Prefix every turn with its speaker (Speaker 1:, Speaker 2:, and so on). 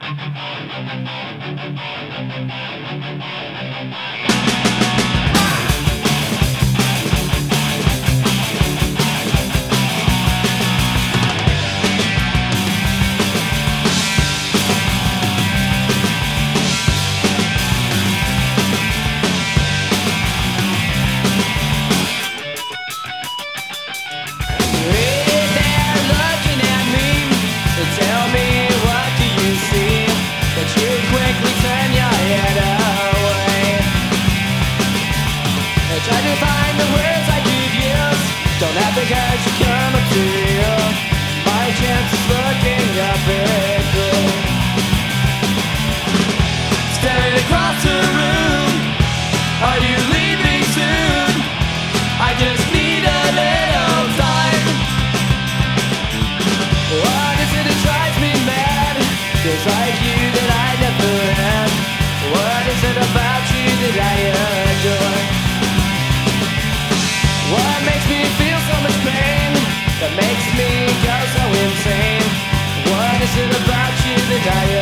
Speaker 1: Because you come up to you, my chance is looking up at you. Standing across the room, are you leaving soon? I just need a little time. What is it that drives me mad? Feels like you that I never had. What is it about you that I adore? What makes me feel so much pain that makes me go so insane? What is it about you that I